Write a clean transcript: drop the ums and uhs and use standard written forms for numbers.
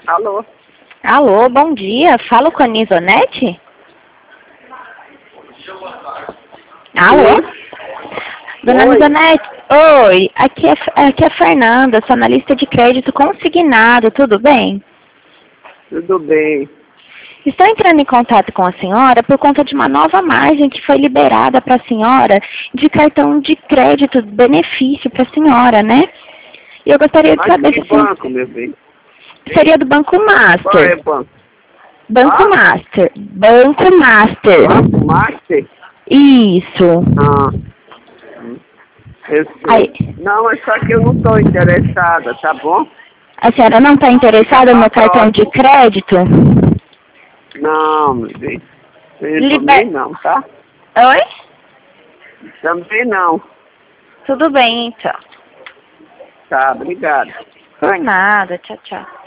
Alô? Alô, bom dia. Falo com a Nisonete? Alô? Dona Oi. Nisonete, oi. Aqui é a Fernanda, sou analista de crédito consignado, tudo bem? Tudo bem. Estou entrando em contato com a senhora por conta de uma nova margem que foi liberada para a senhora de cartão de crédito, benefício para a senhora, né? E eu gostaria de Mas saber que se banco, meu bem? seria do Banco Qual é Master. o banco? Banco Ah? Master. Banco Master. Banco Master? Isso. Ah, eu Aí, sei. Não, é só que eu não estou interessada, tá bom? a senhora não está Fica interessada pra no cartão de próxima. crédito? Não, meu bem. Eu também Liber... não, tá? Oi? Também não. Tudo bem, então. Tá, obrigado. Por nada. Tchau, tchau.